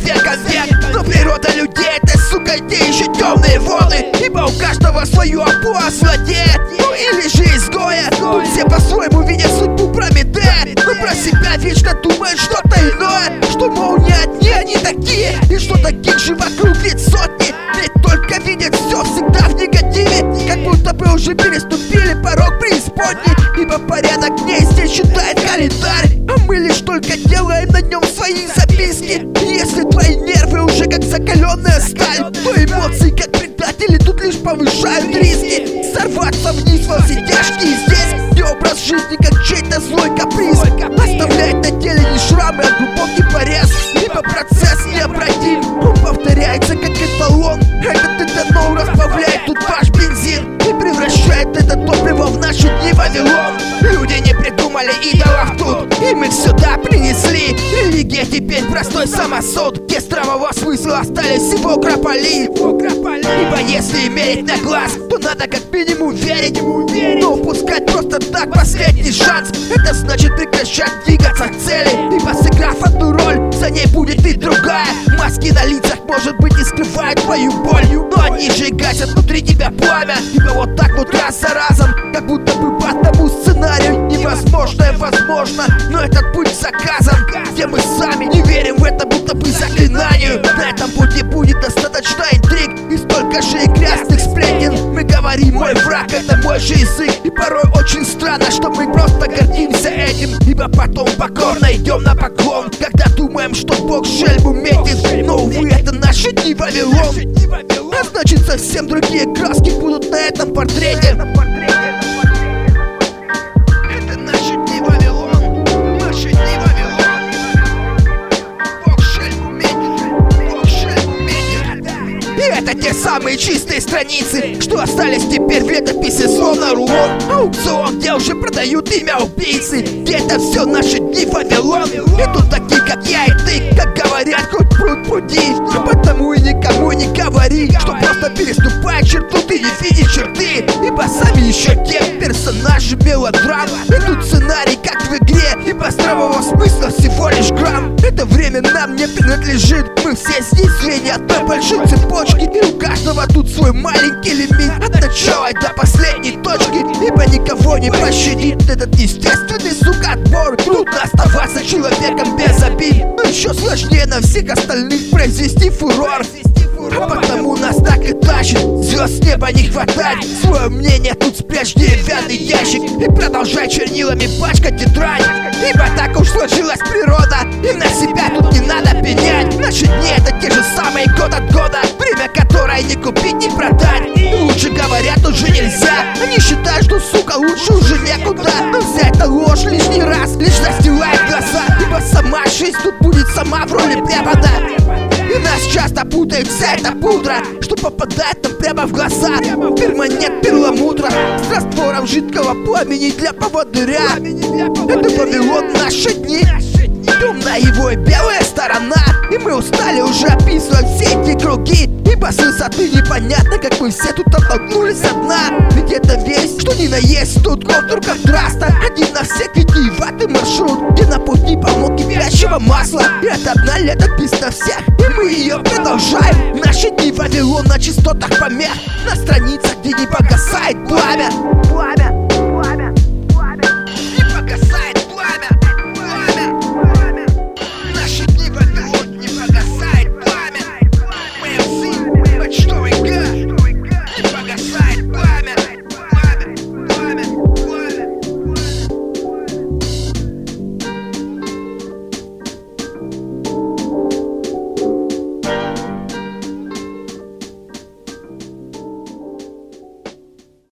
века в век. Но природа людей — это, сука, те еще темные воды. Ибо у каждого свое обоа злодея, ну или же изгоя. Тут все по-своему видят судьбу Прометея, но про себя вечно думают что-то иное. Что, мол, не одни они такие, и что таких же вокруг ведь сотни. Ведь только видят все всегда в негативе, как будто бы уже переступили порог преисподней. Ибо порядок в ней здесь считает календарь, а мы лишь только делаем на нем свои записки. Если твои нервы уже как закаленная сталь, то эмоции как предатели тут лишь повышают риски. Сорваться вниз во все тяжкие здесь не образ жизни, как чей-то злой каприз. Оставляет на теле не шрамы, а глубокий порез. Ибо процесс необратим, он повторяется как эталон. Этот этанол разбавляет тут ваш бензин и превращает это топливо в наши дни Вавилон. Люди не придумали идолов тут, им их сюда принесли. Религия теперь простой самосуд, где здравого смысла остались всего крополи. Ибо если мерить на глаз, то надо как минимум верить. Но упускать просто так последний шанс — это значит прекращать двигаться к цели. Ибо сыграв одну роль, за ней будет и другая. Маски на лицах, может быть, и скрывают твою боль, но они же гасят внутри тебя пламя. Ибо вот так вот раз за разом, как будто бы по одному сценарию. Невозможное возможно, но этот путь заказан, где мы сами не верим в это будто бы заклинанию. На этом пути будет достаточно интриг и столько же и грязных сплетен. Мы говорим, мой враг — это мой же язык. И порой очень странно, что мы просто гордимся этим. Ибо потом покорно идем на поклон, когда думаем, что Бог шельму метит. Но, увы, это наши дни Вавилон. А значит, совсем другие краски будут на этом портрете. Это наши дни Вавилон, наши дни Вавилон. Бог шельму метит, Бог шельму метит. И это те самые чистые страницы, что остались теперь в летописи, словно рулон. Аукцион, где уже продают имя убийцы, где это все наши дни Вавилон. И тут такие, как я и ты, как говорят, хоть пруд пруди. А потому и никому не говори, что просто переступая черту, ты не видишь черты. Ибо сами еще те персонажи мелодрам. И тут сценарий, как в игре, ибо здравого смысла всего лишь грамм. Это время нам не принадлежит, мы все здесь звенья одной большой цепочки. И у каждого тут свой маленький лимит, от начала до последней точки. Ибо никого не пощадит этот естественный, сука, отбор. Трудно оставаться человеком без обид, но еще сложнее на всех остальных произвести фурор. А потому нас так и тащит, звезд с неба не хватает. Свое мнение тут спрячь в деревянный ящик и продолжай чернилами пачкать тетрадь. Ибо так уж сложилась природа, и на себя тут не надо пенять. Наши дни — это те же самые год от года, время которое не купить, не продать. Лучше говорят уже нельзя, они считают, что, сука, лучше уже некуда. Но вся эта ложь лишний раз лишь застилает глаза. Ибо сама жизнь тут будет сама в роли препода. И нас часто путает вся эта пудра, что попадает нам прямо в глаза. Перманент перламутра с раствором жидкого пламени для поводыря. Это Вавилон наши дни, темная его и белая сторона. И мы устали уже описывать все эти круги, ибо с высоты непонятно, как мы все тут оттолкнулись от дна. Ведь это весь, что ни на есть, тут контур контраста. Один на всех витиеватый маршрут, где на пути полно кипящего масла. И это одна летопись на всех, и мы ее продолжаем. Наши дни Вавилон на частотах помех, на страницах, где не погасает пламя.